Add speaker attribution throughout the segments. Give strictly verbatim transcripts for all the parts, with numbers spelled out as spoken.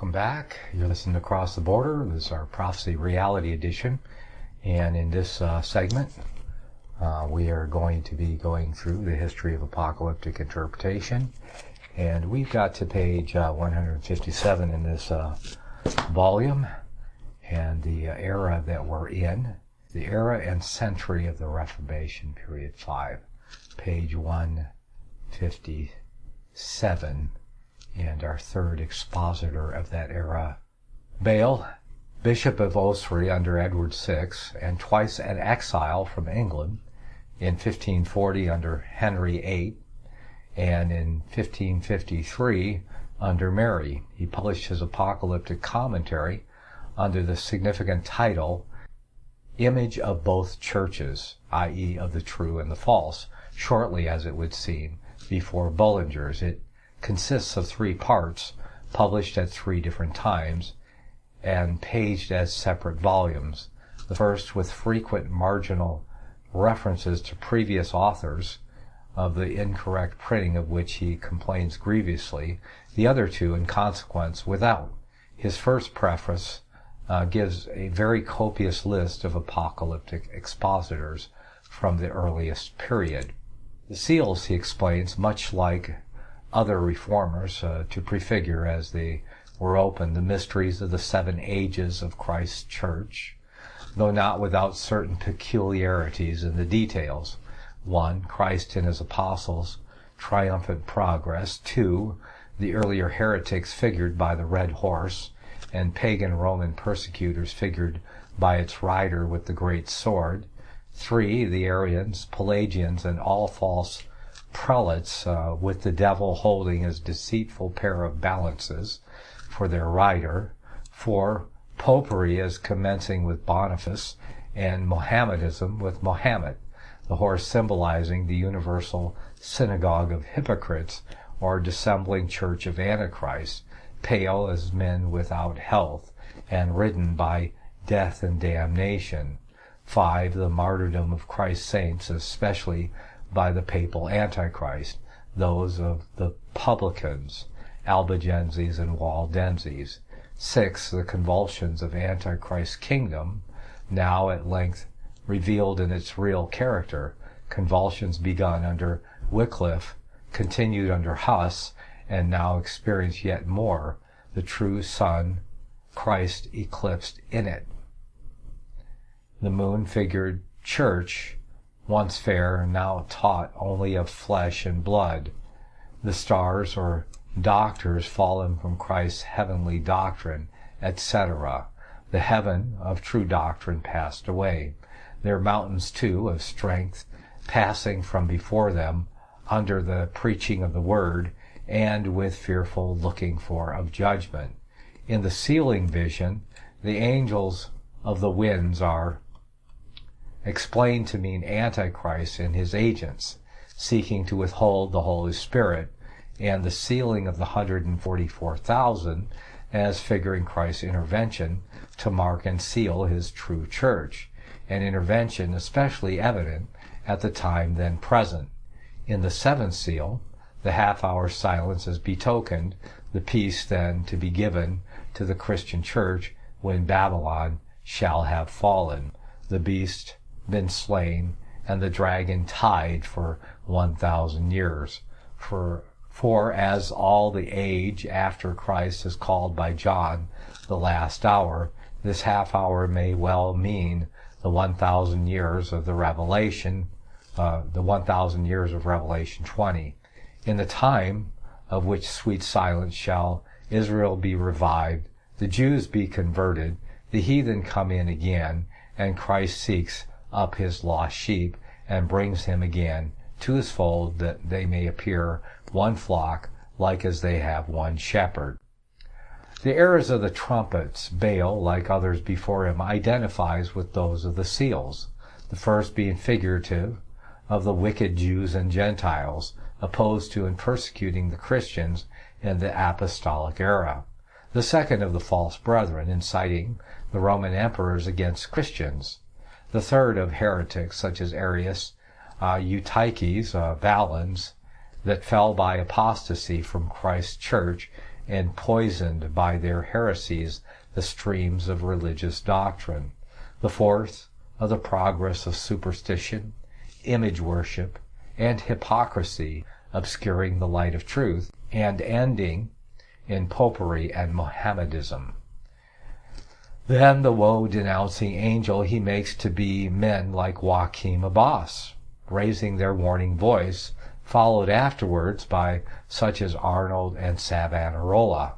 Speaker 1: welcome back. You're listening to Across the Border. This is our Prophecy Reality Edition. And in this uh, segment, uh, we are going to be going through the history of apocalyptic interpretation. And we've got to page uh, one hundred fifty-seven in this uh, volume. And the uh, era that we're in, the era and century of the Reformation, period five. Page one fifty-seven. And our third expositor of that era, Bale, Bishop of Ossory under Edward the Sixth, and twice an exile from England, in fifteen forty under Henry the Eighth, and in fifteen fifty-three under Mary. He published his apocalyptic commentary under the significant title, Image of Both Churches, that is of the true and the false, shortly as it would seem before Bullinger's. It consists of three parts, published at three different times, and paged as separate volumes. The first with frequent marginal references to previous authors, of the incorrect printing of which he complains grievously, the other two, in consequence, without. His first preface uh, gives a very copious list of apocalyptic expositors from the earliest period. The seals, he explains, much like other reformers, uh, to prefigure as they were opened the mysteries of the seven ages of Christ's church, though not without certain peculiarities in the details. One, Christ and his apostles' triumphant progress. Two, the earlier heretics figured by the red horse, and pagan Roman persecutors figured by its rider with the great sword. Three, the Arians, Pelagians, and all false prelates, uh, with the devil holding his deceitful pair of balances for their rider. Four, popery as commencing with Boniface, and Mohammedanism with Mohammed, the horse symbolizing the universal synagogue of hypocrites, or dissembling church of Antichrist, pale as men without health, and ridden by death and damnation. Five, the martyrdom of Christ's saints, especially by the papal Antichrist, those of the publicans, Albigenses and Waldenses. Six, the convulsions of Antichrist's kingdom, now at length revealed in its real character, convulsions begun under Wycliffe, continued under Huss, and now experienced yet more, the true sun, Christ eclipsed in it. The moon-figured church, once fair, now taught only of flesh and blood. The stars, or doctors fallen from Christ's heavenly doctrine, et cetera. The heaven of true doctrine passed away. Their mountains, too, of strength, passing from before them under the preaching of the word, and with fearful looking for of judgment. In the sealing vision, the angels of the winds are explained to mean Antichrist and his agents, seeking to withhold the Holy Spirit, and the sealing of the one hundred forty-four thousand as figuring Christ's intervention to mark and seal his true church, an intervention especially evident at the time then present. In the seventh seal, the half-hour silence is betokened the peace then to be given to the Christian church when Babylon shall have fallen, the beast been slain, and the dragon tied for one thousand years. For, for as all the age after Christ is called by John the last hour, this half hour may well mean the one thousand years of the Revelation, uh, the one thousand years of Revelation twenty. In the time of which sweet silence shall Israel be revived, the Jews be converted, the heathen come in again, and Christ seeks up his lost sheep, and brings him again to his fold, that they may appear one flock, like as they have one shepherd. The eras of the trumpets, Bale, like others before him, identifies with those of the seals, the first being figurative of the wicked Jews and Gentiles, opposed to and persecuting the Christians in the apostolic era. The second of the false brethren, inciting the Roman emperors against Christians. The third of heretics such as Arius, uh, Eutyches, uh, Valens, that fell by apostasy from Christ's church and poisoned by their heresies the streams of religious doctrine. The fourth, of the progress of superstition, image worship, and hypocrisy, obscuring the light of truth, and ending in popery and Mohammedism. Then the woe-denouncing angel he makes to be men like Joachim Abbas, raising their warning voice, followed afterwards by such as Arnold and Savonarola.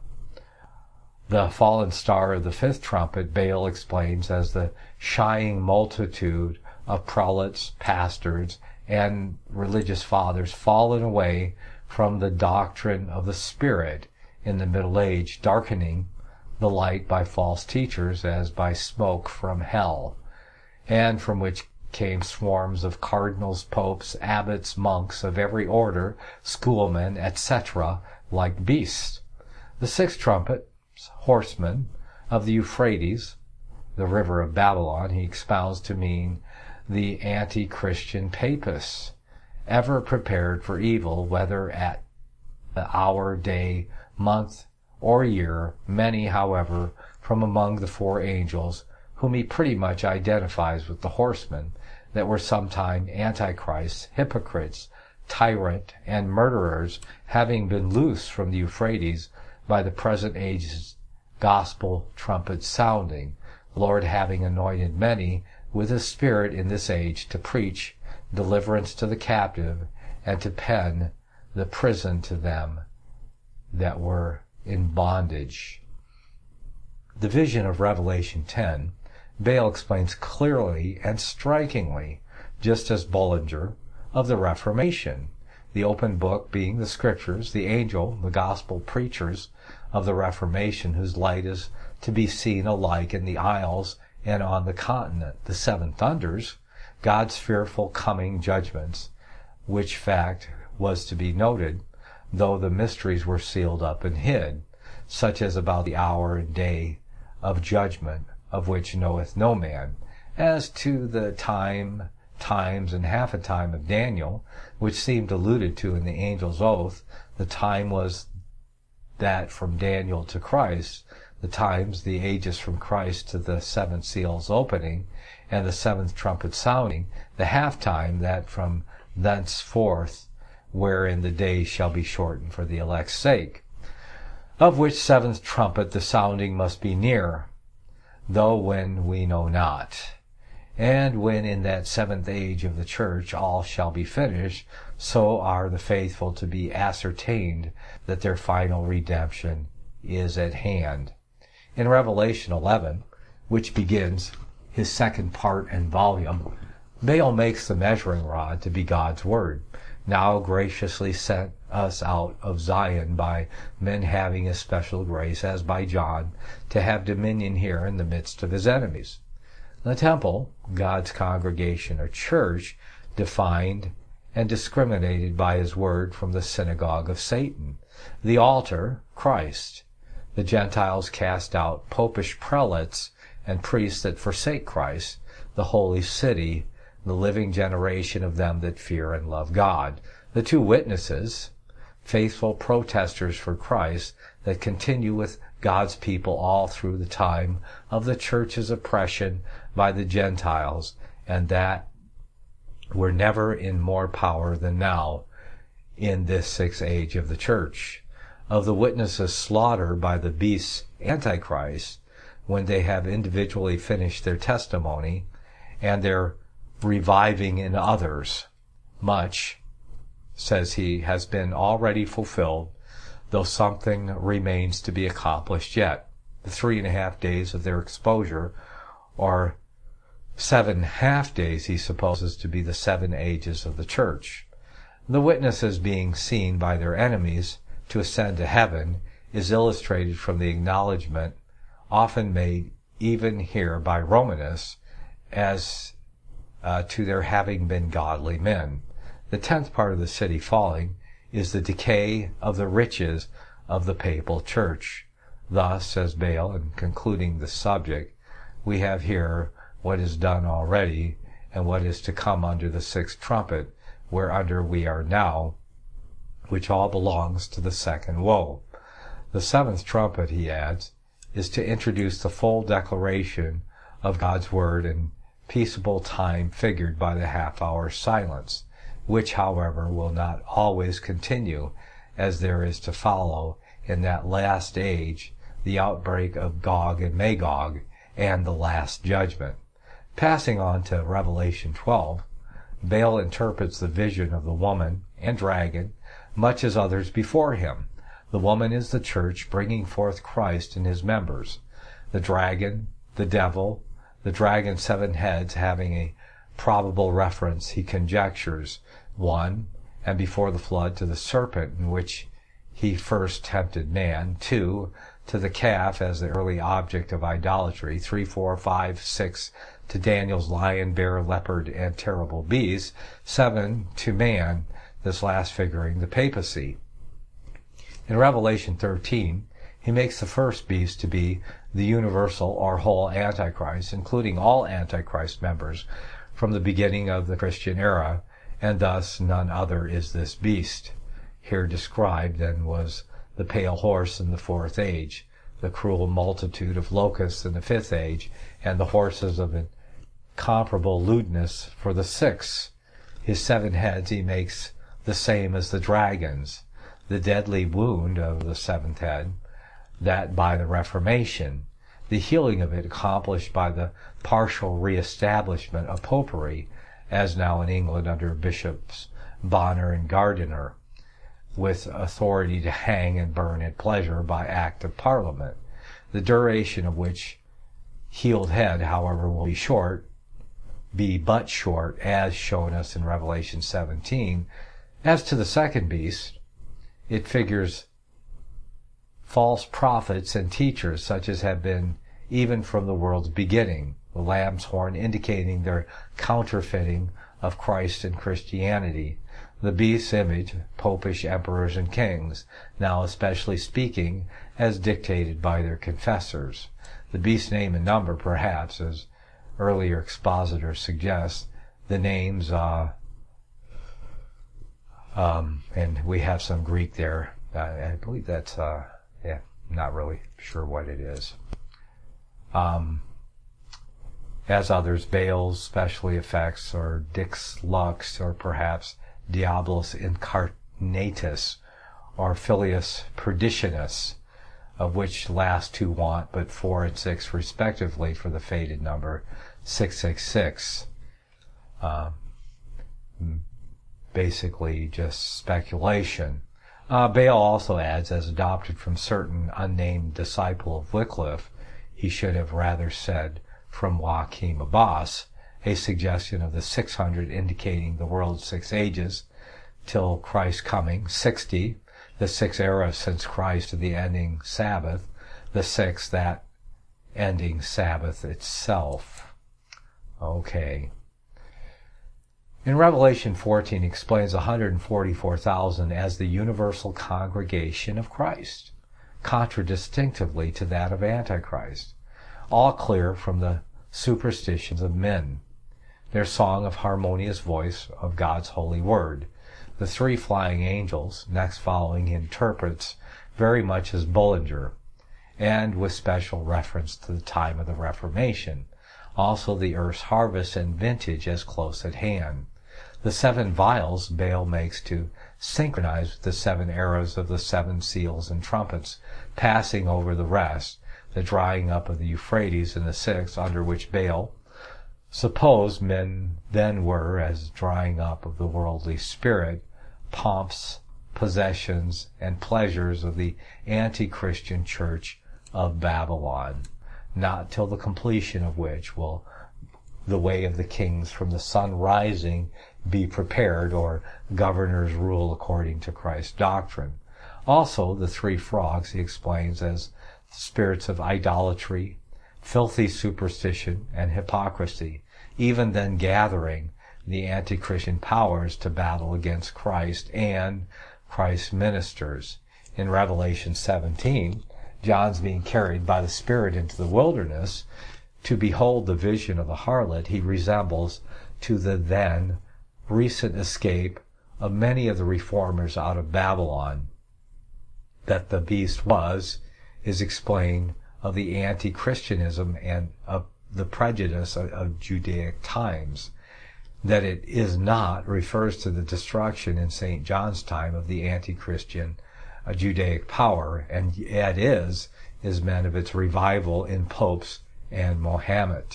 Speaker 1: The fallen star of the fifth trumpet Baal explains as the shying multitude of prelates, pastors, and religious fathers fallen away from the doctrine of the Spirit in the Middle Age, darkening the light by false teachers as by smoke from hell, and from which came swarms of cardinals, popes, abbots, monks of every order, schoolmen, et cetera, like beasts. The sixth trumpet, horsemen of the Euphrates, the river of Babylon, he expounds to mean the anti-Christian papists, ever prepared for evil, whether at the hour, day, month, or year. Many, however, from among the four angels, whom he pretty much identifies with the horsemen, that were sometime antichrists, hypocrites, tyrant, and murderers, having been loosed from the Euphrates by the present age's gospel trumpet sounding, the Lord having anointed many with his Spirit in this age to preach deliverance to the captive, and to pen the prison to them that were in bondage. The vision of Revelation ten, Baal explains clearly and strikingly, just as Bullinger, of the Reformation, the open book being the Scriptures, the angel, the gospel preachers of the Reformation, whose light is to be seen alike in the isles and on the continent, the seven thunders, God's fearful coming judgments, which fact was to be noted, though the mysteries were sealed up and hid, such as about the hour and day of judgment, of which knoweth no man, as to the time, times, and half a time of Daniel, which seemed alluded to in the angel's oath. The time was that from Daniel to Christ, the times, the ages from Christ to the seven seals opening, and the seventh trumpet sounding, the half time that from thenceforth, wherein the days shall be shortened for the elect's sake, of which seventh trumpet the sounding must be near, though when we know not. And when in that seventh age of the church all shall be finished, so are the faithful to be ascertained that their final redemption is at hand. In Revelation eleven, which begins his second part and volume, Baal makes the measuring rod to be God's word, now graciously sent us out of Zion by men having a special grace, as by John, to have dominion here in the midst of his enemies. The temple, God's congregation or church, defined and discriminated by his word from the synagogue of Satan. The altar, Christ. The Gentiles cast out popish prelates and priests that forsake Christ, the holy city, the living generation of them that fear and love God. The two witnesses, faithful protesters for Christ, that continue with God's people all through the time of the church's oppression by the Gentiles, and that were never in more power than now in this sixth age of the church. Of the witnesses slaughtered by the beast's Antichrist, when they have individually finished their testimony, and their reviving in others. Much, says he, has been already fulfilled, though something remains to be accomplished yet. The three and a half days of their exposure, or seven half days, he supposes to be the seven ages of the church. The witnesses being seen by their enemies to ascend to heaven is illustrated from the acknowledgment often made even here by Romanists as uh, to their having been godly men. The tenth part of the city falling is the decay of the riches of the papal church. Thus, says Baal, in concluding the subject, we have here what is done already and what is to come under the sixth trumpet, whereunder we are now, which all belongs to the second woe. The seventh trumpet, he adds, is to introduce the full declaration of God's word in peaceable time figured by the half-hour silence, which, however, will not always continue, as there is to follow in that last age the outbreak of Gog and Magog and the last judgment. Passing on to Revelation twelve, Baal interprets the vision of the woman and dragon much as others before him. The woman is the church bringing forth Christ and his members. The dragon, the devil, the dragon's seven heads having a probable reference, he conjectures, one, and before the flood to the serpent in which he first tempted man, two, to the calf as the early object of idolatry, three, four, five, six, to Daniel's lion, bear, leopard, and terrible beast, seven, to man, this last figuring the papacy. In Revelation thirteen, he makes the first beast to be the universal or whole Antichrist, including all Antichrist members from the beginning of the Christian era, and thus none other is this beast. Here described then was the pale horse in the fourth age, the cruel multitude of locusts in the fifth age, and the horses of incomparable lewdness for the sixth. His seven heads he makes the same as the dragons. The deadly wound of the seventh head, that by the Reformation, the healing of it accomplished by the partial re-establishment of popery, as now in England under Bishops Bonner and Gardiner, with authority to hang and burn at pleasure by act of Parliament, the duration of which healed head, however, will be short, be but short, as shown us in Revelation seventeen. As to the second beast, it figures false prophets and teachers, such as have been even from the world's beginning, the lamb's horn indicating their counterfeiting of Christ and Christianity. The beast's image, popish emperors and kings, now especially speaking as dictated by their confessors. The beast's name and number, perhaps, as earlier expositors suggest, the names, uh, um, and we have some Greek there. Uh, I believe that's, uh, yeah, not really sure what it is. Um, as others, Baal's specially effects, or Dix Lux, or perhaps Diabolus Incarnatus, or Filius Perditionis, of which last two want but four and six respectively for the fated number six six six. Uh, basically just speculation. Uh, Baal also adds, as adopted from certain unnamed disciple of Wycliffe, he should have rather said from Joachim Abbas, a suggestion of the six hundred indicating the world's six ages till Christ's coming, sixty, the six eras since Christ to the ending Sabbath, the six, that ending Sabbath itself. Okay. In Revelation fourteen, he explains one hundred forty-four thousand as the universal congregation of Christ, contradistinctively to that of Antichrist, all clear from the superstitions of men, their song of harmonious voice of God's holy word. The three flying angels, next following, he interprets very much as Bullinger, and with special reference to the time of the Reformation, also the earth's harvest and vintage as close at hand. The seven vials Baal makes to synchronize with the seven eras of the seven seals and trumpets, passing over the rest, the drying up of the Euphrates in the sixth, under which Baal supposed men then were, as drying up of the worldly spirit, pomps, possessions, and pleasures of the anti-Christian church of Babylon, not till the completion of which will the way of the kings from the sun rising be prepared, or governors rule according to Christ's doctrine. Also, the three frogs he explains as spirits of idolatry, filthy superstition, and hypocrisy, even then gathering the anti-Christian powers to battle against Christ and Christ's ministers. In Revelation seventeen, John's being carried by the Spirit into the wilderness to behold the vision of the harlot. He resembles to the then recent escape of many of the reformers out of Babylon. that the beast was is explained of the anti-Christianism and of the prejudice of, of Judaic times. That it is not refers to the destruction in Saint John's time of the anti-Christian uh, Judaic power, and it is is meant of its revival in popes and Mohammed.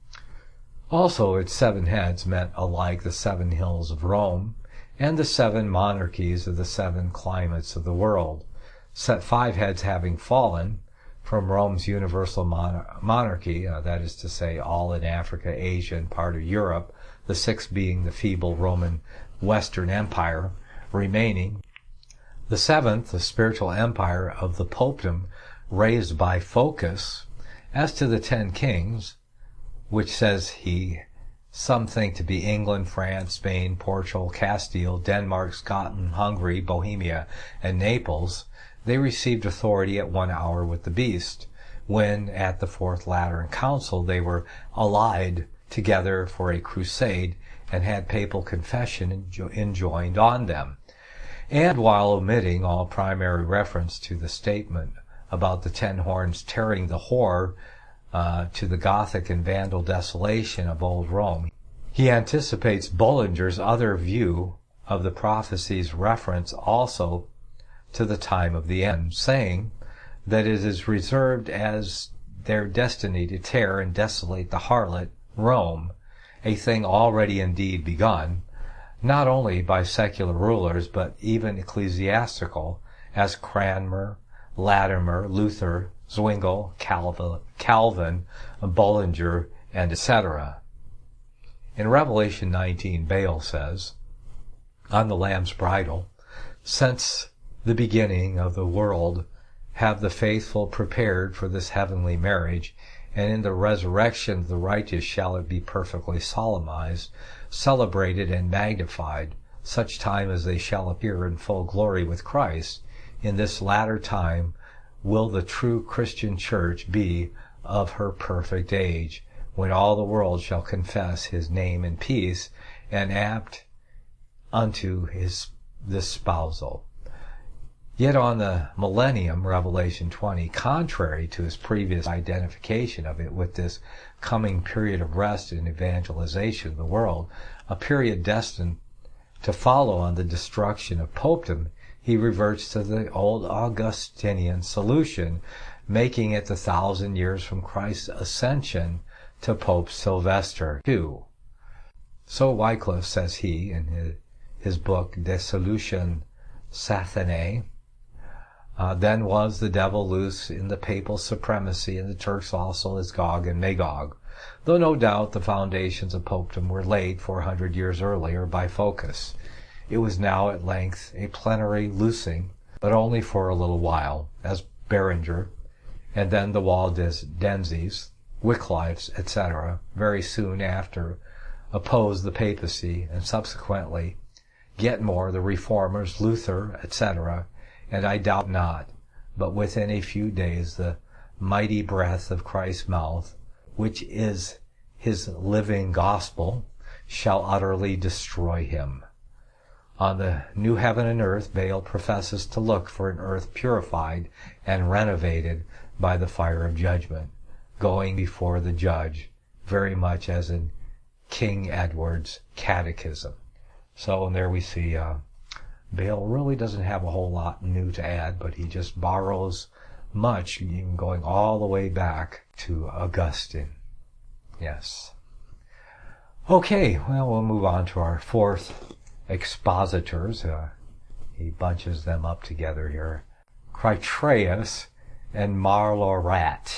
Speaker 1: Also, its seven heads meant alike the seven hills of Rome and the seven monarchies of the seven climates of the world. Set five heads having fallen from Rome's universal mon- monarchy, uh, that is to say, all in Africa, Asia, and part of Europe, the sixth being the feeble Roman Western Empire remaining. The seventh, the spiritual empire of the popedom, raised by Phocas. As to the ten kings, which says he, some think to be England, France, Spain, Portugal, Castile, Denmark, Scotland, Hungary, Bohemia, and Naples, they received authority at one hour with the beast, when at the Fourth Lateran Council they were allied together for a crusade and had papal confession enjoined on them. And while omitting all primary reference to the statement about the ten horns tearing the whore uh, to the Gothic and Vandal desolation of old Rome, he anticipates Bullinger's other view of the prophecy's reference also to the time of the end, saying that it is reserved as their destiny to tear and desolate the harlot Rome, a thing already indeed begun, not only by secular rulers, but even ecclesiastical, as Cranmer, Latimer, Luther, Zwingli, Calvin, Calvin, Bullinger, and et cetera. In Revelation nineteen, Baal says, on the Lamb's bridle, since the beginning of the world have the faithful prepared for this heavenly marriage, and in the resurrection of the righteous shall it be perfectly solemnized, celebrated, and magnified, such time as they shall appear in full glory with Christ. In this latter time will the true Christian church be of her perfect age, when all the world shall confess his name in peace, and apt unto his this spousal. Yet on the millennium, Revelation twenty, contrary to his previous identification of it with this coming period of rest and evangelization of the world, a period destined to follow on the destruction of popedom, he reverts to the old Augustinian solution, making it the thousand years from Christ's ascension to Pope Sylvester the Second. So Wycliffe, says he, in his, his book De Solution Sathanae, Uh, then was the devil loose in the papal supremacy, and the Turks also as Gog and Magog, though no doubt the foundations of popedom were laid four hundred years earlier by Phocas. It was now at length a plenary loosing, but only for a little while, as Berenger, and then the Waldenses, Wycliffes, et cetera, very soon after opposed the papacy, and subsequently, yet more, the reformers, Luther, et cetera, and I doubt not, but within a few days the mighty breath of Christ's mouth, which is his living gospel, shall utterly destroy him. On the new heaven and earth, Baal professes to look for an earth purified and renovated by the fire of judgment, going before the judge, very much as in King Edward's Catechism. So, and there we see uh, Baal really doesn't have a whole lot new to add, but he just borrows much, even going all the way back to Augustine. Yes. Okay, well, we'll move on to our fourth expositors. Uh, he bunches them up together here. Chytraeus and Marlorat.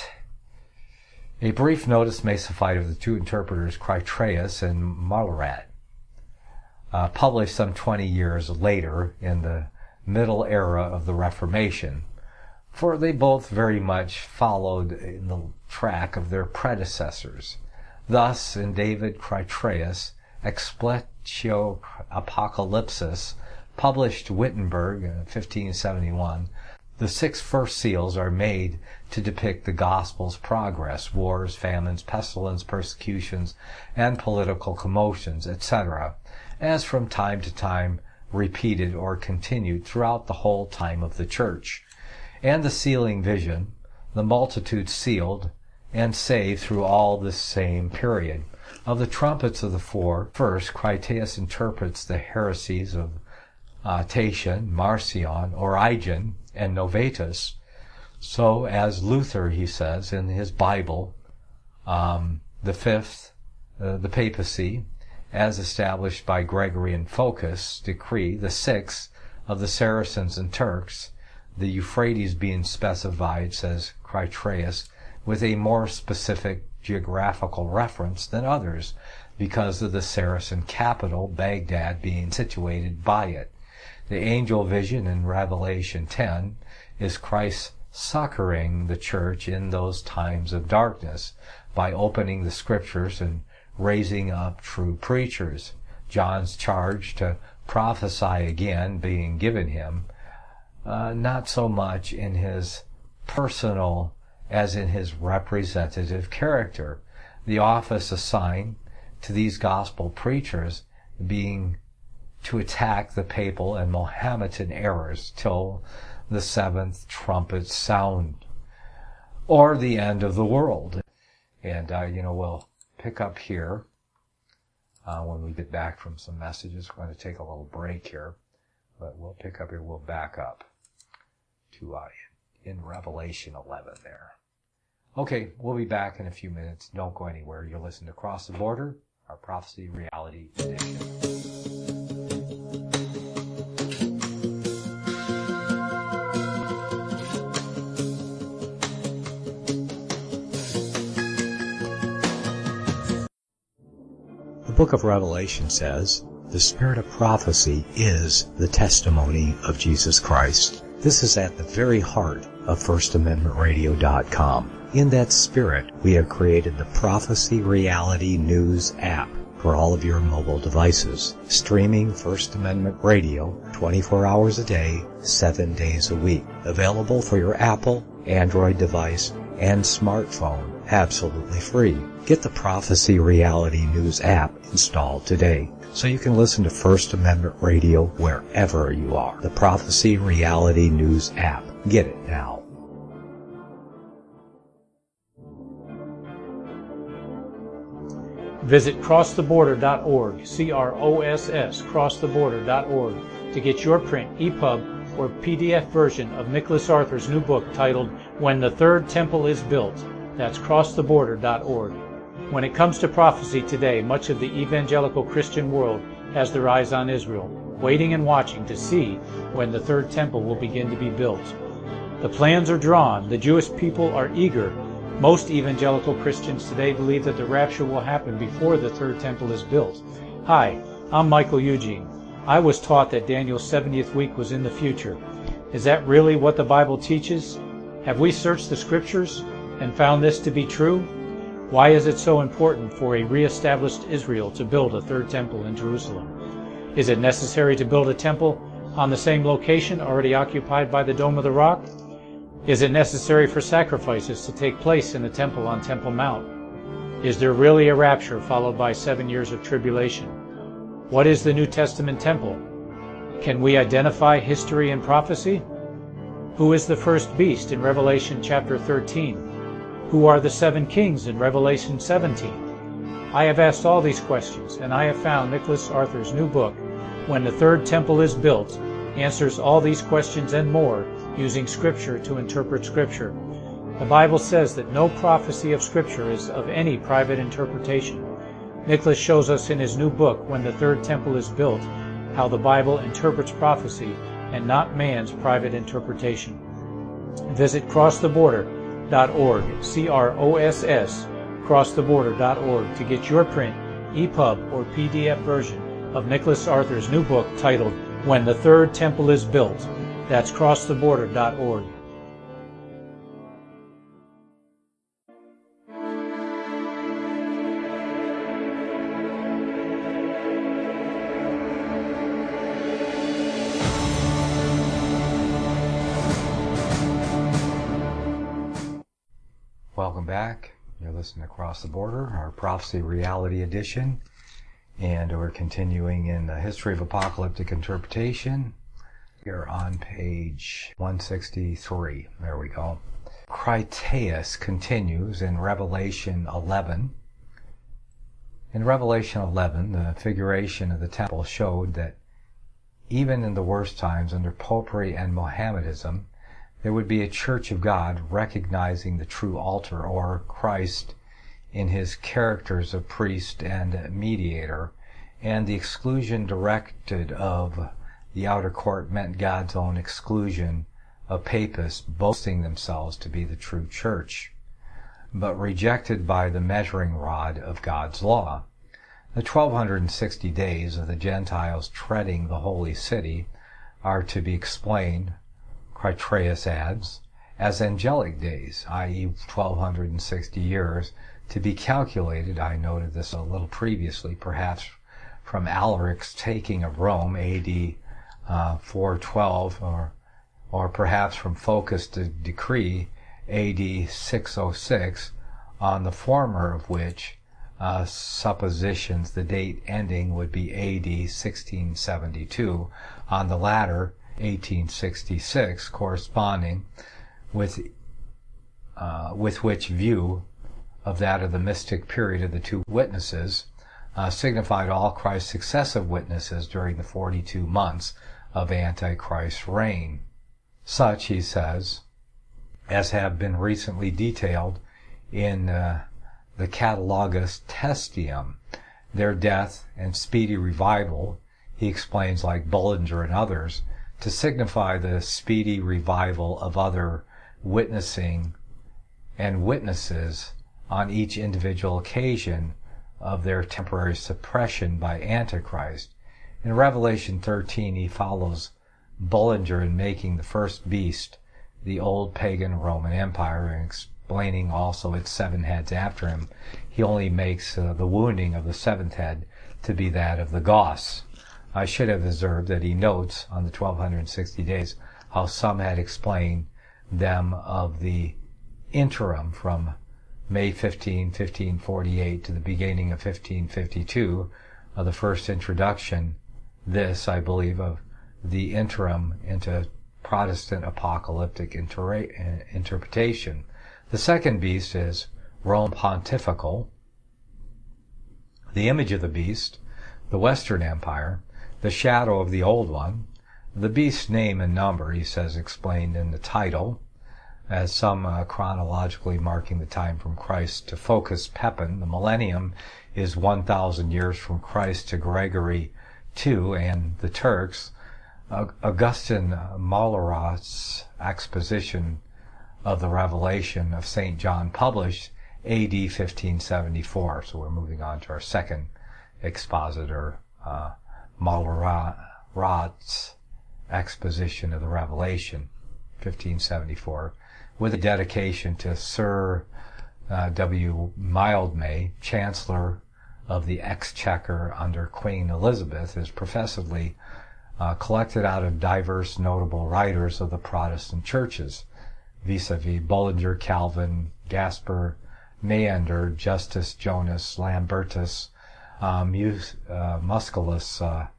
Speaker 1: A brief notice may suffice of the two interpreters, Chytraeus and Marlorat. Uh, published some twenty years later in the middle era of the Reformation, for they both very much followed in the track of their predecessors. Thus, in David Chytraeus' Explicatio Apocalypsis, published Wittenberg in fifteen seventy-one, the six first seals are made to depict the gospel's progress, wars, famines, pestilence, persecutions, and political commotions, et cetera, as from time to time repeated or continued throughout the whole time of the church. and the sealing vision, the multitude sealed and saved through all this same period. Of the trumpets of the four, first, Critias interprets the heresies of uh, Tatian, Marcion, Origen, and Novatus. So, as Luther, he says, in his Bible, um, the fifth, uh, the papacy, as established by Gregorian Focus decree, the sixth of the Saracens and Turks, the Euphrates being specified, says Critias, with a more specific geographical reference than others, because of the Saracen capital, Baghdad, being situated by it. The angel vision in Revelation ten is Christ succoring the church in those times of darkness by opening the scriptures and raising up true preachers. John's charge to prophesy again being given him, uh, not so much in his personal as in his representative character. The office assigned to these gospel preachers being to attack the papal and Mohammedan errors till the seventh trumpet sound, or the end of the world. And, uh, you know, we'll pick up here uh, when we get back from some messages. We're going to take a little break here, but we'll pick up here. We'll back up to uh, in Revelation eleven there. Okay, we'll be back in a few minutes. Don't go anywhere. You'll listen to Cross the Border, our Prophecy Reality Edition.
Speaker 2: The book of Revelation says, "The spirit of prophecy is the testimony of Jesus Christ." This is at the very heart of First Amendment Radio dot com. In that spirit, we have created the Prophecy Reality News app for all of your mobile devices, streaming First Amendment Radio twenty-four hours a day, seven days a week. Available for your Apple, Android device, and smartphone, absolutely free. Get the Prophecy Reality News app installed today, so you can listen to First Amendment Radio wherever you are. The Prophecy Reality News app. Get it now.
Speaker 3: Visit cross the border dot org, C R O S S, cross the border dot org, to get your print, E P U B, or P D F version of Nicholas Arthur's new book titled When the Third Temple is Built. That's cross the border dot org. When it comes to prophecy today, much of the evangelical Christian world has their eyes on Israel, waiting and watching to see when the third temple will begin to be built. The plans are drawn. The Jewish people are eager. Most evangelical Christians today believe that the rapture will happen before the third temple is built. Hi, I'm Michael Eugene. I was taught that Daniel's seventieth week was in the future. Is that really what the Bible teaches? Have we searched the scriptures and found this to be true? Why is it so important for a re-established Israel to build a third temple in Jerusalem? Is it necessary to build a temple on the same location already occupied by the Dome of the Rock? Is it necessary for sacrifices to take place in the temple on Temple Mount? Is there really a rapture followed by seven years of tribulation? What is the New Testament temple? Can we identify history and prophecy? Who is the first beast in Revelation chapter thirteen? Who are the seven kings in Revelation seventeen? I have asked all these questions, and I have found Nicholas Arthur's new book, When the Third Temple is Built, answers all these questions and more using Scripture to interpret Scripture. The Bible says that no prophecy of Scripture is of any private interpretation. Nicholas shows us in his new book, When the Third Temple is Built, how the Bible interprets prophecy and not man's private interpretation. Visit cross the border dot org, C R O S S, cross the border dot org, to get your print, E P U B, or P D F version of Nicholas Arthur's new book titled When the Third Temple is Built. That's cross the border dot org.
Speaker 1: Welcome back. You're listening to Cross the Border, our Prophecy Reality Edition. And we're continuing in the history of apocalyptic interpretation. Here on page one sixty-three. There we go. Critias continues in Revelation eleven. In Revelation eleven, the figuration of the temple showed that even in the worst times under popery and Mohammedanism, there would be a church of God recognizing the true altar, or Christ in his characters of priest and mediator, and the exclusion directed of the outer court meant God's own exclusion of papists boasting themselves to be the true church, but rejected by the measuring rod of God's law. The twelve sixty days of the Gentiles treading the holy city are to be explained, Critias adds, as angelic days, that is twelve sixty years, to be calculated, I noted this a little previously, perhaps from Alaric's taking of Rome, A D uh, four twelve, or or perhaps from Phocas' decree, A D six oh six, on the former of which uh, suppositions the date ending would be A D sixteen seventy-two, on the latter eighteen sixty-six, corresponding with uh, with which view of that of the mystic period of the two witnesses uh, signified all Christ's successive witnesses during the forty-two months of Antichrist's reign. Such, he says, as have been recently detailed in uh, the Catalogus Testium, their death and speedy revival, he explains, like Bullinger and others, to signify the speedy revival of other witnessing and witnesses on each individual occasion of their temporary suppression by Antichrist. In Revelation thirteen, he follows Bullinger in making the first beast the old pagan Roman Empire, and explaining also its seven heads after him. He only makes uh, the wounding of the seventh head to be that of the Goths. I should have observed that he notes on the twelve sixty days how some had explained them of the interim from May fifteenth, fifteen forty-eight to the beginning of fifteen fifty-two, of the first introduction, this, I believe, of the interim into Protestant apocalyptic inter- interpretation. The second beast is Rome Pontifical, the image of the beast, the Western Empire, the shadow of the old one, the beast's name and number, he says, explained in the title, as some uh, chronologically marking the time from Christ to Phocas Pepin. The millennium is one thousand years from Christ to Gregory the Second, and the Turks. Uh, Augustin Mallerat's exposition of the Revelation of Saint John, published A D fifteen seventy-four. So we're moving on to our second expositor, uh, Mallerat's exposition of the Revelation, fifteen seventy-four, with a dedication to Sir uh, W. Mildmay, Chancellor of the Exchequer under Queen Elizabeth, is professedly uh, collected out of diverse notable writers of the Protestant churches, vis-a-vis Bullinger, Calvin, Gaspar, Meander, Justus Jonas, Lambertus, uh, Mus- uh, Musculus, uh,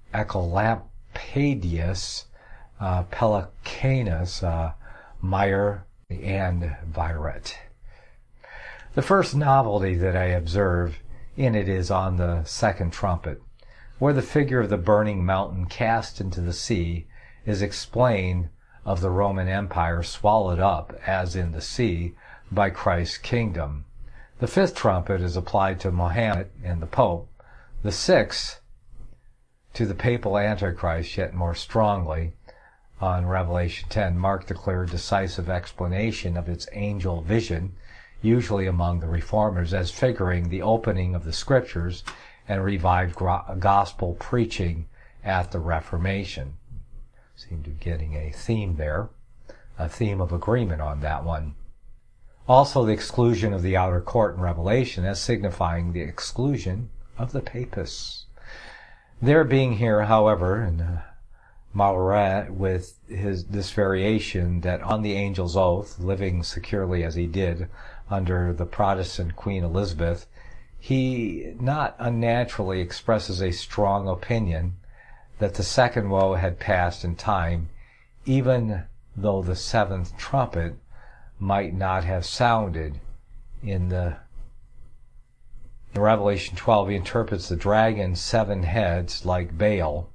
Speaker 1: Ecolampadius, uh, Pelicanus, uh, Meyer, and Viret. The first novelty that I observe in it is on the second trumpet, where the figure of the burning mountain cast into the sea is explained of the Roman Empire swallowed up, as in the sea, by Christ's kingdom. The fifth trumpet is applied to Mohammed and the Pope. The sixth to the papal Antichrist, yet more strongly, on Revelation ten, mark the clear, decisive explanation of its angel vision, usually among the reformers, as figuring the opening of the scriptures and revived gospel preaching at the Reformation. Seem to be getting a theme there, a theme of agreement on that one. Also, the exclusion of the outer court in Revelation as signifying the exclusion of the papists. There being here, however, in uh, Mallerat, with his this variation, that on the angel's oath, living securely as he did under the Protestant Queen Elizabeth, he not unnaturally expresses a strong opinion that the second woe had passed in time, even though the seventh trumpet might not have sounded. In the in Revelation twelve, he interprets the dragon's seven heads like Baal.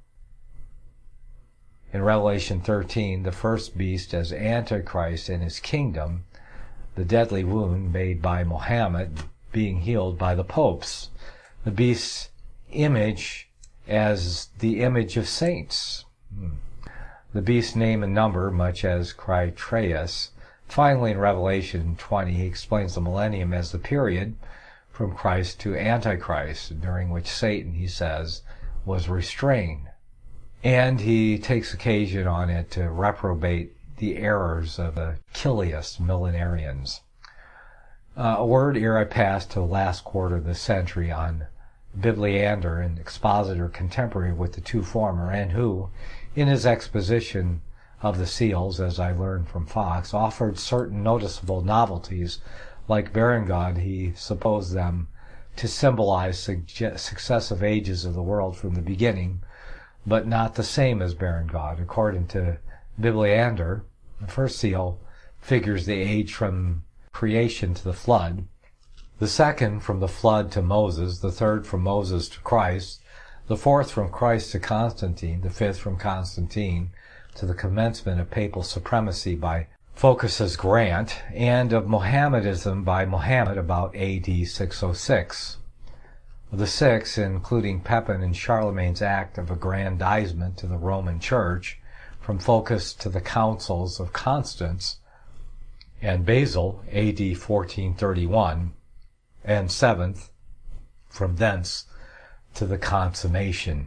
Speaker 1: In Revelation thirteen, the first beast as Antichrist and his kingdom, the deadly wound made by Muhammad being healed by the popes. The beast's image as the image of saints. The beast's name and number, much as Crytraeus. Finally, in Revelation twenty, he explains the millennium as the period from Christ to Antichrist, during which Satan, he says, was restrained. And he takes occasion on it to reprobate the errors of the Achilleist millenarians. Uh, a word ere I pass to the last quarter of the century on Bibliander, an expositor contemporary with the two former, and who, in his exposition of the seals, as I learned from Fox, offered certain noticeable novelties. Like Berengaud, he supposed them to symbolize successive ages of the world from the beginning, but not the same as Berengaud. According to Bibliander, the first seal figures the age from creation to the flood, the second from the flood to Moses, the third from Moses to Christ, the fourth from Christ to Constantine, the fifth from Constantine to the commencement of papal supremacy by Phocas's grant, and of Mohammedanism by Muhammad about A D six oh six. The sixth, including Pepin and Charlemagne's act of aggrandizement to the Roman Church, from Phocas to the councils of Constance and Basil, A D fourteen thirty-one, and seventh, from thence to the consummation.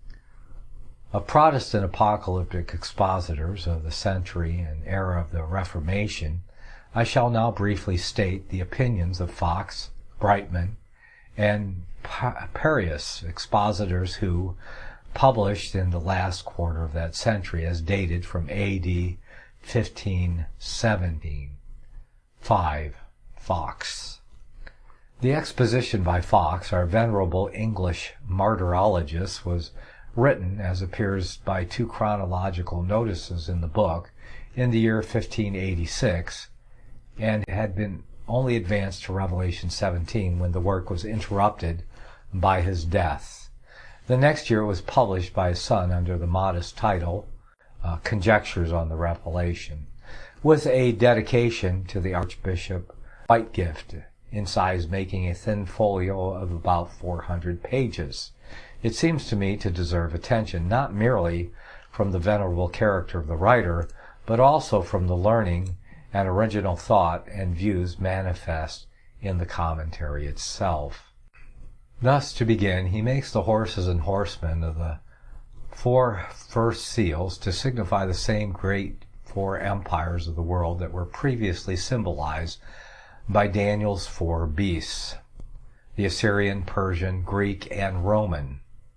Speaker 1: Of Protestant apocalyptic expositors of the century and era of the Reformation, I shall now briefly state the opinions of Fox, Brightman, and Parius, expositors who published in the last quarter of that century as dated from A D fifteen seventeen. five. Fox. The exposition by Fox, our venerable English martyrologist, was written, as appears by two chronological notices in the book, in the year fifteen eighty-six, and had been only advanced to Revelation seventeen when the work was interrupted by his death. The next year it was published by his son under the modest title, uh, Conjectures on the Revelation, with a dedication to the Archbishop Whitegift, in size making a thin folio of about four hundred pages. It seems to me to deserve attention, not merely from the venerable character of the writer, but also from the learning and original thought and views manifest in the commentary itself. Thus, to begin, he makes the horses and horsemen of the four first seals to signify the same great four empires of the world that were previously symbolized by Daniel's four beasts, the Assyrian, Persian, Greek, and Roman.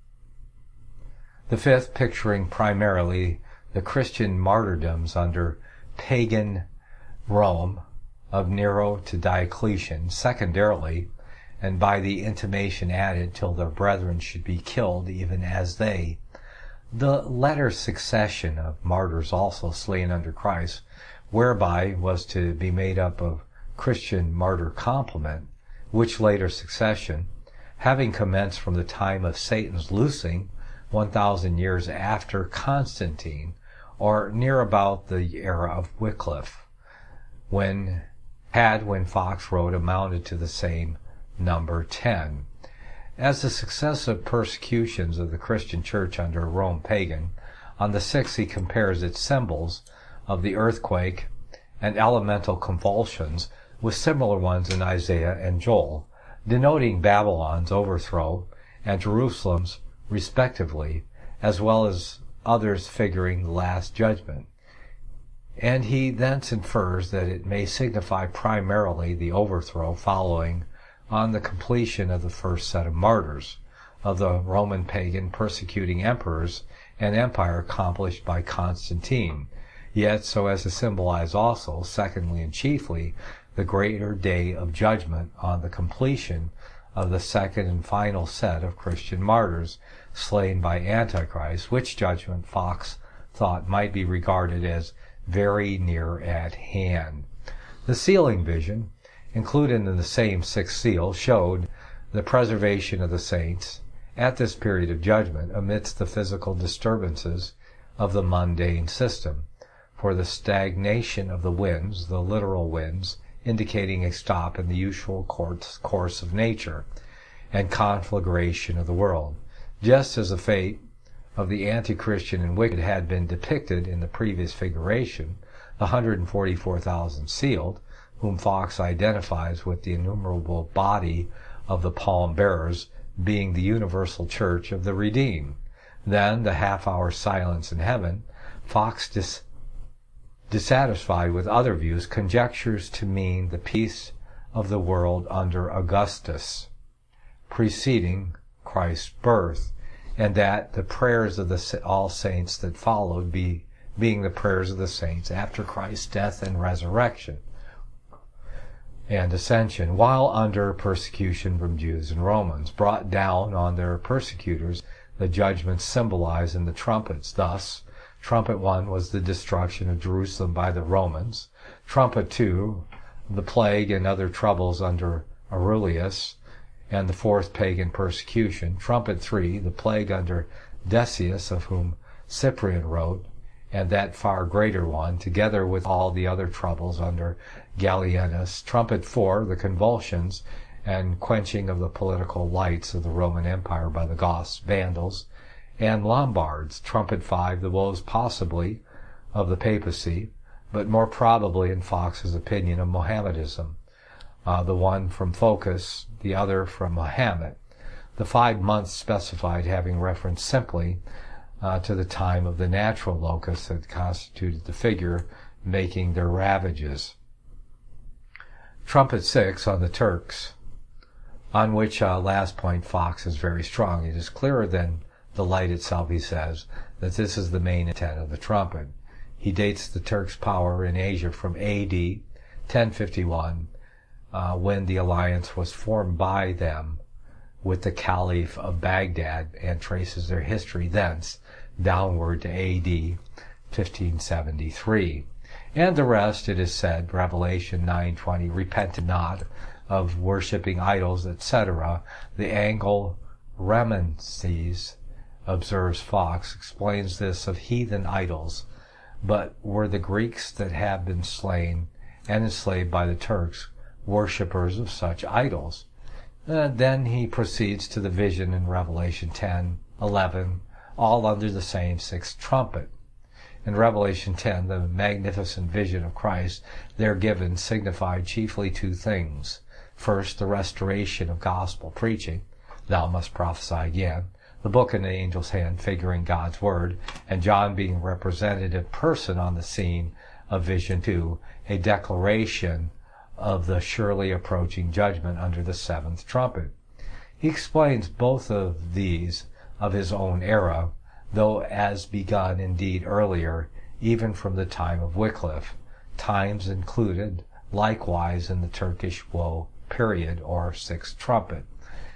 Speaker 1: The fifth picturing primarily the Christian martyrdoms under pagan Rome, of Nero to Diocletian, secondarily, and by the intimation added till their brethren should be killed even as they. The latter succession of martyrs also slain under Christ, whereby was to be made up of Christian martyr complement, which later succession, having commenced from the time of Satan's loosing, one thousand years after Constantine, or near about the era of Wycliffe, when had, when Fox wrote, amounted to the same number ten. As the successive persecutions of the Christian Church under Rome pagan, on the sixth he compares its symbols of the earthquake and elemental convulsions with similar ones in Isaiah and Joel, denoting Babylon's overthrow and Jerusalem's respectively, as well as others figuring the last judgment. And he thence infers that it may signify primarily the overthrow following on the completion of the first set of martyrs, of the Roman pagan persecuting emperors and empire accomplished by Constantine, yet so as to symbolize also, secondly and chiefly, the greater day of judgment on the completion of the second and final set of Christian martyrs slain by Antichrist, which judgment Fox thought might be regarded as very near at hand. The sealing vision, included in the same sixth seal, showed the preservation of the saints at this period of judgment amidst the physical disturbances of the mundane system, for the stagnation of the winds, the literal winds, indicating a stop in the usual course, course of nature, and conflagration of the world. Just as the fate of the anti-Christian and wicked had been depicted in the previous figuration, the one hundred forty-four thousand sealed, whom Fox identifies with the innumerable body of the palm bearers being the universal church of the redeemed. Then, the half-hour silence in heaven, Fox, dis- dissatisfied with other views, conjectures to mean the peace of the world under Augustus, preceding Christ's birth, and that the prayers of the all saints that followed be being the prayers of the saints after Christ's death and resurrection and ascension, while under persecution from Jews and Romans, brought down on their persecutors the judgments symbolized in the trumpets. Thus, trumpet one was the destruction of Jerusalem by the Romans, trumpet two, the plague and other troubles under Aurelius, and the fourth pagan persecution, trumpet three, the plague under Decius, of whom Cyprian wrote, and that far greater one, together with all the other troubles under Gallienus, trumpet four, the convulsions and quenching of the political lights of the Roman Empire by the Goths, Vandals, and Lombards, trumpet five, the woes possibly of the papacy, but more probably, in Fox's opinion, of Mohammedanism, uh, the one from Phocas, the other from Mohammed. The five months specified having reference simply uh, to the time of the natural locusts that constituted the figure making their ravages. Trumpet six on the Turks, on which uh, last point Fox is very strong. It is clearer than the light itself, he says, that this is the main intent of the trumpet. He dates the Turks' power in Asia from A D ten fifty-one, uh, when the alliance was formed by them with the Caliph of Baghdad, and traces their history thence downward to A D fifteen seventy-three. And the rest, it is said, Revelation nine twenty, repented not of worshipping idols, et cetera. The Anglo-Remenses, observes Fox, explains this of heathen idols, but were the Greeks that have been slain and enslaved by the Turks worshippers of such idols? Uh, then he proceeds to the vision in Revelation ten eleven, all under the same sixth trumpet. In Revelation ten, the magnificent vision of Christ there given signified chiefly two things. First, the restoration of gospel preaching, thou must prophesy again, the book in the angel's hand figuring God's word, and John being representative person on the scene of vision two, a declaration of the surely approaching judgment under the seventh trumpet. He explains both of these of his own era, though as begun indeed earlier, even from the time of Wycliffe, times included likewise in the Turkish woe period, or sixth trumpet.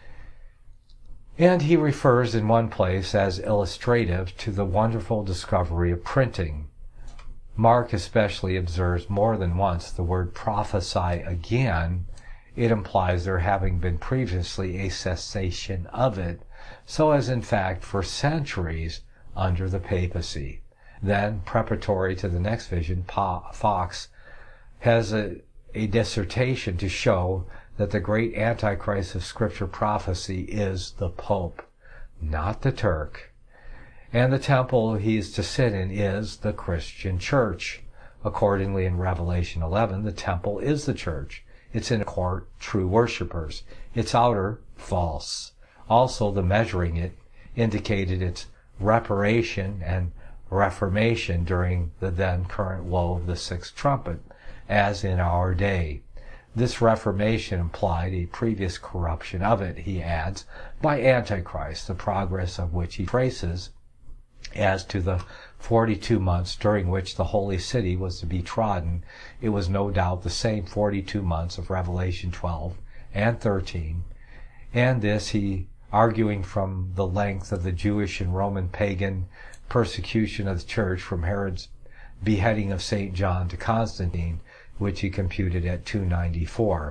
Speaker 1: And he refers in one place as illustrative to the wonderful discovery of printing. Mark especially observes more than once the word prophesy again. It implies there having been previously a cessation of it, so as in fact for centuries under the papacy. Then, preparatory to the next vision, pa- Fox has a, a dissertation to show that the great Antichrist of Scripture prophecy is the Pope, not the Turk. And the temple he is to sit in is the Christian church. Accordingly, in Revelation eleven, the temple is the church. Its inner court, true worshippers. Its outer, false. Also, the measuring it indicated its reparation and reformation during the then current woe of the sixth trumpet, as in our day. This reformation implied a previous corruption of it, he adds, by Antichrist, the progress of which he traces as to the forty-two months during which the holy city was to be trodden. It was no doubt the same forty-two months of Revelation twelve and thirteen, and this he arguing from the length of the Jewish and Roman pagan persecution of the church from Herod's beheading of Saint John to Constantine, which he computed at two hundred ninety-four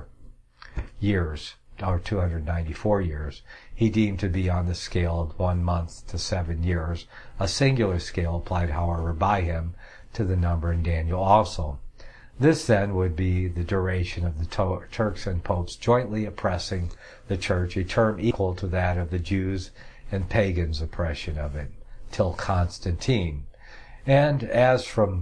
Speaker 1: years, or two hundred ninety-four years, he deemed to be on the scale of one month to seven years, a singular scale applied, however, by him to the number in Daniel also. This then would be the duration of the to- Turks and popes jointly oppressing the church, a term equal to that of the Jews and pagans' oppression of it, till Constantine. And as from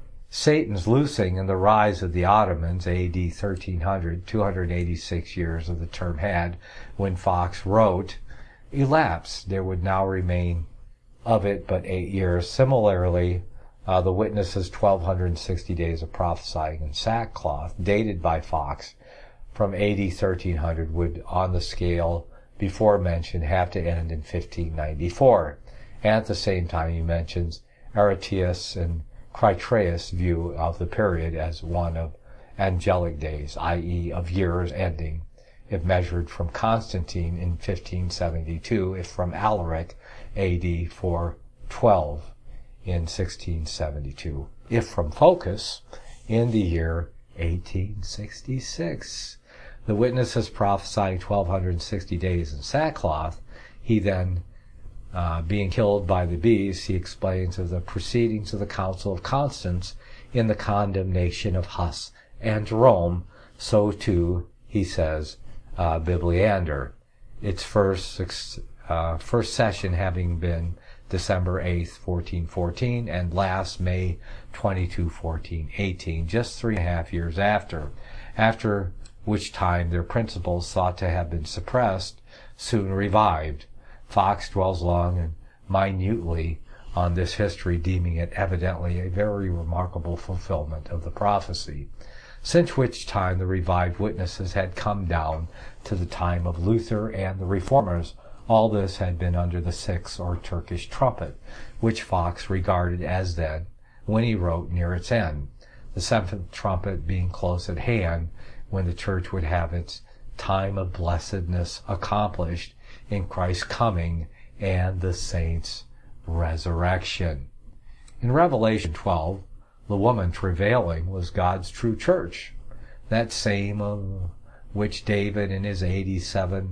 Speaker 1: Satan's loosing and the rise of the Ottomans, A D thirteen hundred, two hundred eighty-six years of the term had, when Fox wrote, elapsed, there would now remain of it but eight years. Similarly, uh, the witnesses' twelve sixty days of prophesying in sackcloth, dated by Fox from A D thirteen hundred, would, on the scale before mentioned, have to end in fifteen ninety-four. And at the same time, he mentions Aretius and Critreus' view of the period as one of angelic days, that is of years ending, if measured from Constantine in fifteen seventy-two, if from Alaric A D four twelve in sixteen seventy-two, if from Phocas in the year eighteen sixty-six. The witnesses prophesying twelve sixty days in sackcloth, he then Uh, being killed by the beast, he explains of the proceedings of the Council of Constance in the condemnation of Huss and Rome. So too, he says, uh, Bibliander, its first uh, first session having been December eighth, fourteen fourteen, and last May twenty-second, fourteen eighteen, just three and a half years after, after which time their principles thought to have been suppressed, soon revived. Fox dwells long and minutely on this history, deeming it evidently a very remarkable fulfillment of the prophecy, since which time the revived witnesses had come down to the time of Luther and the Reformers. All this had been under the sixth or Turkish trumpet, which Fox regarded as then, when he wrote, near its end, the seventh trumpet being close at hand, when the church would have its time of blessedness accomplished in Christ's coming and the saints' resurrection. In Revelation twelve, the woman travailing was God's true church, that same of which David in his eighty-seventh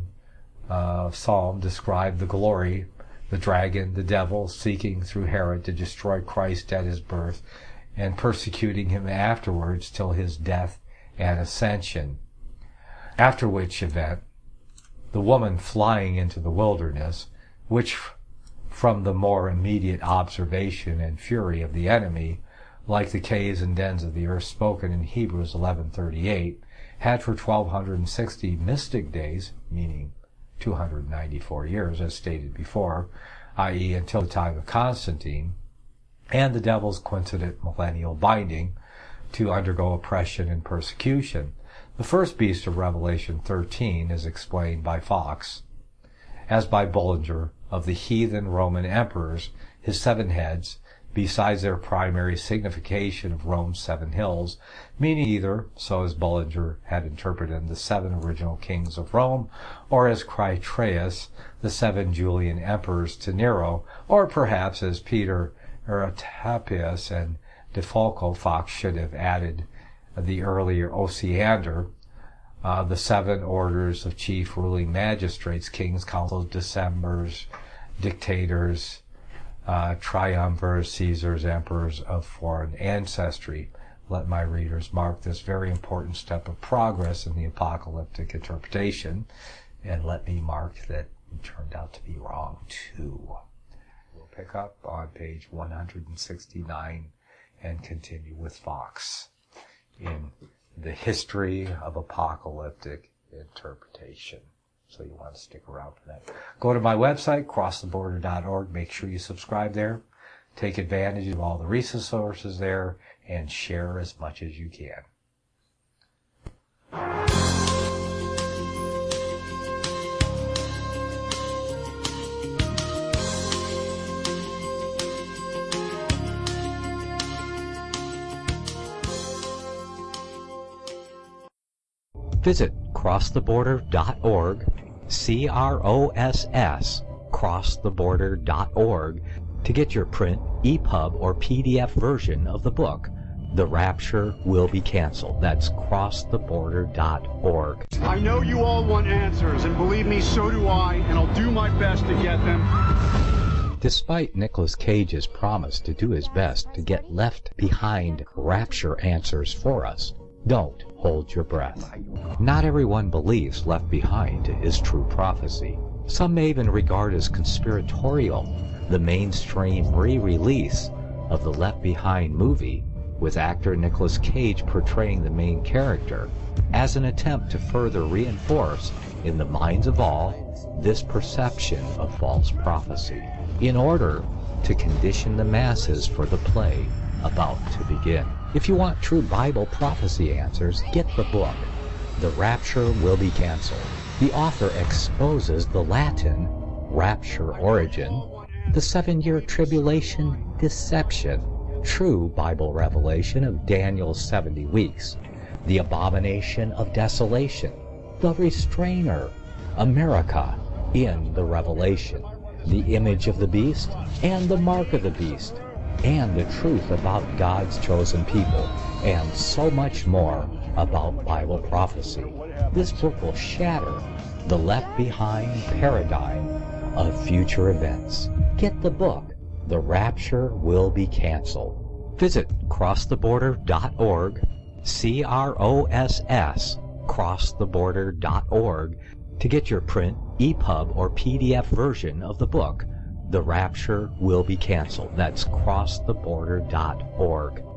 Speaker 1: uh, psalm described the glory, the dragon, the devil, seeking through Herod to destroy Christ at his birth and persecuting him afterwards till his death and ascension. After which event, the woman flying into the wilderness, which from the more immediate observation and fury of the enemy, like the caves and dens of the earth spoken in Hebrews eleven thirty-eight, had for twelve sixty mystic days, meaning two hundred ninety-four years, as stated before, that is until the time of Constantine, and the devil's coincident millennial binding, to undergo oppression and persecution. The first beast of Revelation thirteen is explained by Fox, as by Bullinger, of the heathen Roman emperors, his seven heads, besides their primary signification of Rome's seven hills, meaning either, so as Bullinger had interpreted, the seven original kings of Rome, or as Critreus, the seven Julian emperors to Nero, or perhaps as Peter Eratapius and De Falco Fox should have added the earlier Osiander, uh, the seven orders of chief ruling magistrates, kings, consuls, decemvirs, dictators, uh, triumvirs, Caesars, emperors of foreign ancestry. Let my readers mark this very important step of progress in the apocalyptic interpretation, and let me mark that it turned out to be wrong too. We'll pick up on page one hundred sixty-nine and continue with Fox in the history of apocalyptic interpretation. So you want to stick around for that. Go to my website, cross the border dot org. Make sure you subscribe there. Take advantage of all the resources there and share as much as you can.
Speaker 2: Visit cross the border dot org C R O S S, cross the border dot org, to get your print, E P U B, or P D F version of the book, The Rapture Will Be Canceled. That's cross the border dot org.
Speaker 4: I know you all want answers, and believe me, so do I, and I'll do my best to get them.
Speaker 2: Despite Nicolas Cage's promise to do his best to get left behind rapture answers for us, don't hold your breath. Not everyone believes Left Behind is true prophecy. Some may even regard as conspiratorial the mainstream re-release of the Left Behind movie with actor Nicolas Cage portraying the main character as an attempt to further reinforce in the minds of all this perception of false prophecy, in order to condition the masses for the play about to begin. If you want true Bible prophecy answers, get the book, The Rapture Will Be Canceled. The author exposes the Latin rapture origin, the seven-year tribulation deception, true Bible revelation of Daniel's seventy weeks, the abomination of desolation, the restrainer, America in the Revelation, the image of the beast and the mark of the beast, and the truth about God's chosen people, and so much more about Bible prophecy. This book will shatter the Left Behind paradigm of future events. Get the book, The Rapture Will Be Canceled. Visit cross the border dot org, C R O S S, cross the border dot org, to get your print, E P U B, or P D F version of the book, The Rapture Will Be Canceled. That's cross the border dot org.